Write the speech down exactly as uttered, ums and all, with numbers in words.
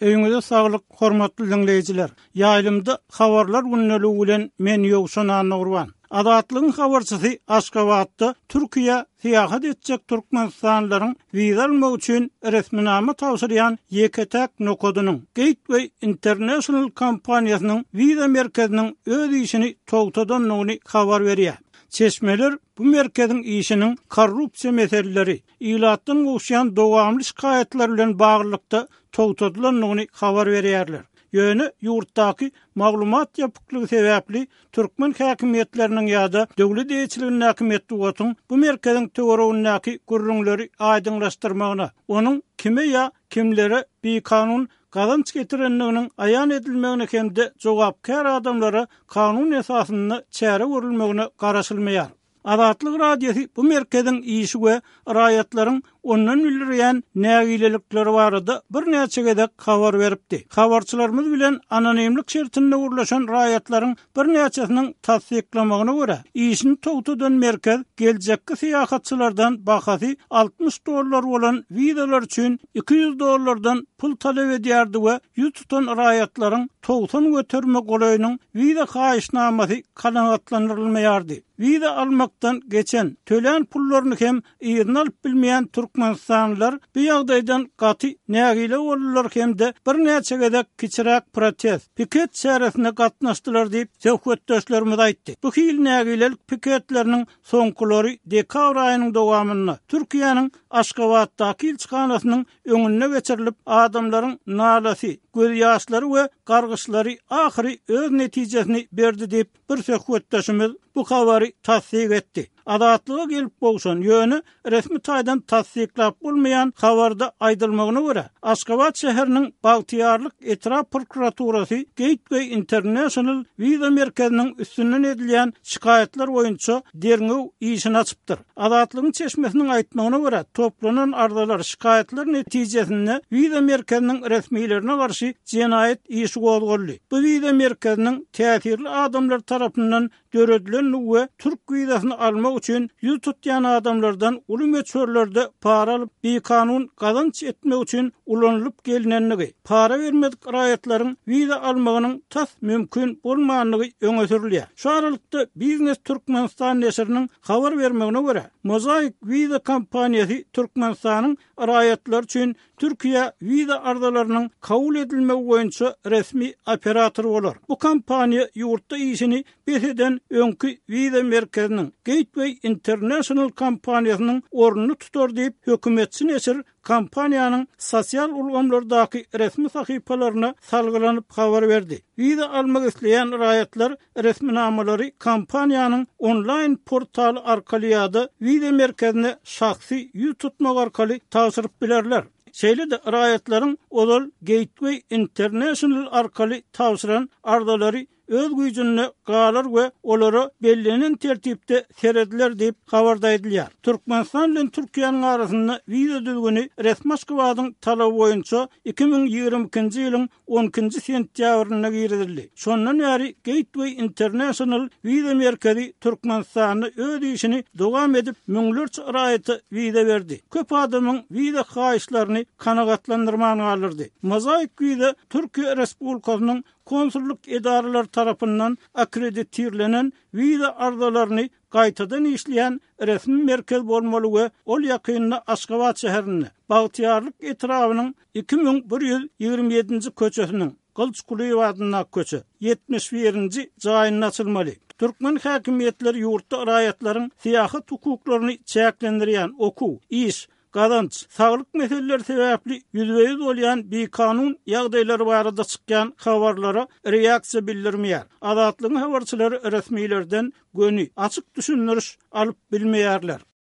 Öňüňizde saglyk, hormatly dinleyijiler. Ýaýlymda habarlar günneli bilen men ýogşan Nurwan. Adatlyň habarçysy Aşgabatda Türkiýe syýahat etjek türkmenstanlaryň wiza almak üçin resminama tawsyryan Yeketek Nokodunyň Gateway International kompaniýasynyň wiza merkeziniň öz işini togtadanlygyny habar berýär. Çeşmeler bu merkezin işinin korrupsiya meseleleri, ilatdan uçyan dowamly şikayetler bilen baglanykda togtadylanlygyny habar berýärler. Ýöne ýurtdaky maglumat ýapyklygy sebäpli türkmen häkimetleriniň ýa-da döwlet eýçiliginiň häkimetli wagtyň bu merkeziň töweregindäki gurrunlary aýdyňlaşdyrmagyna, onuň kime ýa kimlere bir kanun gazanç getirenliginiň aýan edilmegine hemde jogapkar adamlara kanun esasyny çäre görülmegine garaşylmaýar. Adatlyk radiosi bu merkezin işi we raýatlaryň ondan bildirýän nägilelikleri barada bir näçe gedek habar beripdi. Habarçylarymyz bilen anonimlik şertinde urlaşan raýatlaryň bir näçesiniň tasdiklamagyna görä, işini togtadan merkez geljekki syýahatçylardan bahasy altmış dollar bolan wizalar üçin iki yüz dollardan pul talep edýärdi we ýüz tutan raýatlaryň togsan götürme golaýynyň wiza haýyşnamasy kanagatlandyrylmaýardy. Wiza almaktan geçen tölen pullaryny hem ýerine alyp bilmeýän türkmenstanlylar bu ýagdaýdan gaty nägile bolurlar hemde bir näçe gedek kiçiräk protest, piket çäresine gatnaşdylar diýip söhbetdeşlerimiz aýtdy. Bu hil nägilelik piketleriniň soňkulary dekabr aýynyň dowamyna Türkiýanyň Aşgabatdaky ilçikanasynyň öňüne geçirilip adamlaryň nalasy, göz ýaşlary we gargyşlary ahyry öz netijesini berdi diýip bir söhbetdeşimiz bu habary tasdik etdi. Adatlyga gelip bolşan ýöne resmi taýdan tasdiklap bolmaýan habarda aýdylmagyna görä Aşgabat şäheriniň Bagtyarlyk Etrap prokuraturasy Gateway International wiza merkeziniň üstünden edilýän şikayetler boýunça derňew işini açypdyr. Adatlygyň çeşmesiniň aýtmagyna görä toplanan ardalar şikayetler netijesinde wiza merkeziniň resmiýetlerine garşy jenaýet işi gozuldy. Bu wiza merkeziniň täsirli adamlar tarapyndan göredilen we Türk wizasyny almak üçin ýüz tutýan adamlardan uly meçhurlarda para alyp bir kanun gazanç etmek üçin ulanılıp gelinenligi, para vermedik raýatlaryň wiza almagynyň tas mümkin bolmanlygy öňe sürilýär. Şu aralykda Biznes Türkmenistan näşriniň habar bermegine görä, Mozaik wiza kompaniýasy Türkmenistanyň raýatlar üçin Türkiýe wiza ardalarynyň kabul edilmegi boýunça resmi operator bolar. Bu kompaniýa ýurtda işini beseden öňkü wiza merkeziniň Gateway International kompaniýasynyň ornuny tutar diýip hökümetçi näşr kompaniýanyň sosial ulgamlardaky resmi sahypalaryna salgylanyp habar berdi. Wiza almak isleýän raýatlar resminamalary kompaniýanyň online portaly arkaly ýa-da wiza merkezine şahsy ýüz tutmak arkaly tawsyryp bilerler. Şeýle-de raýatlaryň olal Gateway International arkaly tawsyran ardalary öz güýjüne galar we olara bellenen tertipde serediler diýip habarda edilýär. Türkmenistan bilen Türkiýanyň arasynda wiza düzgüni resmi Aşgabatyň talaby boýunça iki bin ýigirme ikinji ýylyň on ikinji sentýabryna girildi. Şondan bäri Gateway International wiza merkezi Türkmenistanyň öz işini dowam edip müňlerçe raýaty wiza berdi. Köp adamyň wiza haýyşlaryny kanagatlandyrmagyny alyrdy. Mozaik wiza Türkiýe Respublikasynyň konsulluk edaralar tarapyndan akkrediterlenen wiza ardalaryny gaýtadan işleýän resmi merkez bolmaly we ol ýakynda Aşgabat şäherine Bagtyarlyk etrabynyň iki bin bir ýüz ýigirme ýedinji köçesiniň Gylçkuly wadyna köçe yetmiş birinji jaýyna açylmaly. Türkmen häkimetleri ýurtda raýatlaryň syýahat hukuklaryny çäklendirýän okuw, iş, gazanç, saglyk meseleleri sebäpli ýüzbeýiz bolýan bir kanun ýagdaýlary barada çykýan habarlara reaksiýa bildirmeýär. Adatlygyň habarçylary resmiýetlerden göni açyk düşündiriş alyp bilmeýärler.